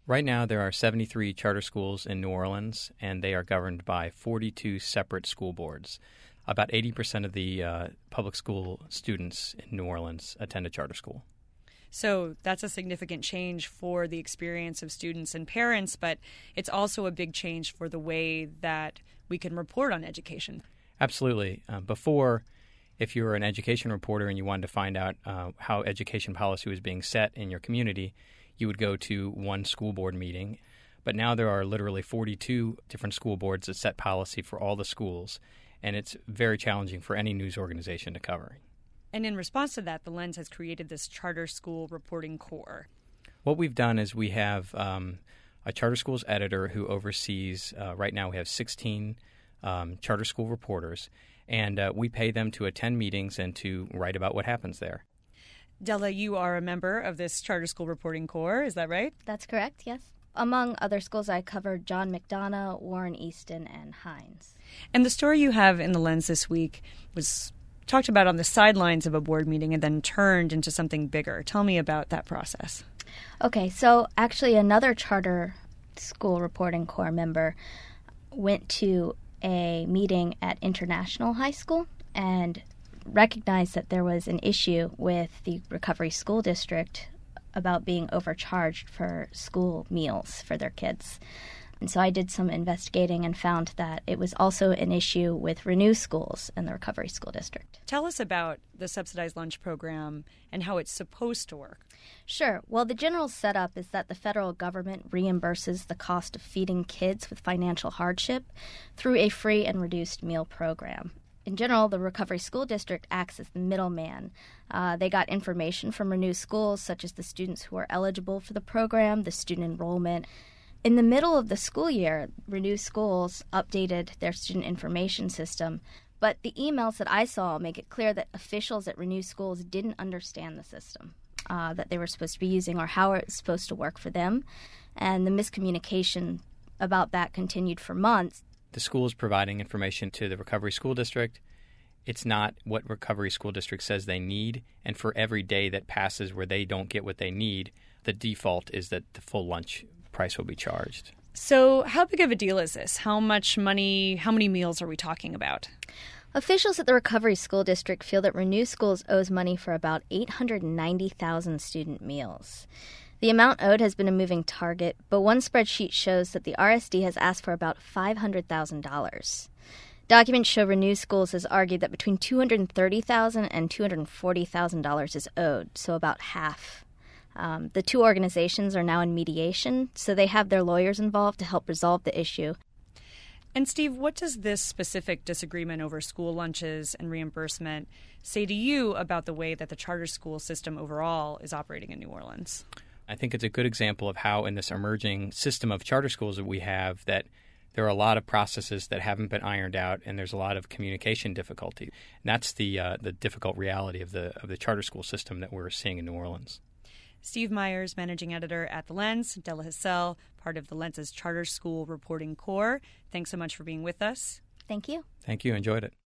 Right now, there are 73 charter schools in New Orleans, and they are governed by 42 separate school boards. About 80% of the public school students in New Orleans attend a charter school. So that's a significant change for the experience of students and parents, but it's also a big change for the way that we can report on education. Absolutely. Before, if you were an education reporter and you wanted to find out how education policy was being set in your community, you would go to one school board meeting. But now there are literally 42 different school boards that set policy for all the schools, and it's very challenging for any news organization to cover. And in response to that, the Lens has created this Charter School Reporting Corps. What we've done is we have a charter schools editor who oversees, right now we have 16 charter school reporters, and we pay them to attend meetings and to write about what happens there. Della, you are a member of this Charter School Reporting Corps, is that right? That's correct, yes. Among other schools, I covered John McDonough, Warren Easton, and Hines. And the story you have in the Lens this week was talked about on the sidelines of a board meeting and then turned into something bigger. Tell me about that process. Okay, so actually another Charter School Reporting Corps member went to a meeting at International High School and recognized that there was an issue with the Recovery School District about being overcharged for school meals for their kids. And so I did some investigating and found that it was also an issue with Renew Schools and the Recovery School District. Tell us about the subsidized lunch program and how it's supposed to work. Sure. Well, the general setup is that the federal government reimburses the cost of feeding kids with financial hardship through a free and reduced meal program. In general, the Recovery School District acts as the middleman. They got information from Renew Schools, such as the students who are eligible for the program, the student enrollment. In the middle of the school year, Renew Schools updated their student information system, but the emails that I saw make it clear that officials at Renew Schools didn't understand the system that they were supposed to be using or how it was supposed to work for them, and the miscommunication about that continued for months. The school is providing information to the Recovery School District. It's not what Recovery School District says they need, and for every day that passes where they don't get what they need, the default is that the full lunch price will be charged. So how big of a deal is this? How much money, how many meals are we talking about? Officials at the Recovery School District feel that Renew Schools owes money for about 890,000 student meals. The amount owed has been a moving target, but one spreadsheet shows that the RSD has asked for about $500,000. Documents show Renew Schools has argued that between $230,000 and $240,000 is owed, so about half. The two organizations are now in mediation, so they have their lawyers involved to help resolve the issue. And Steve, what does this specific disagreement over school lunches and reimbursement say to you about the way that the charter school system overall is operating in New Orleans? I think it's a good example of how in this emerging system of charter schools that we have that there are a lot of processes that haven't been ironed out, and there's a lot of communication difficulty. And that's the difficult reality of the charter school system that we're seeing in New Orleans. Steve Myers, managing editor at The Lens, Della Hassell, part of The Lens's Charter School Reporting Corps. Thanks so much for being with us. Thank you. Thank you. Enjoyed it.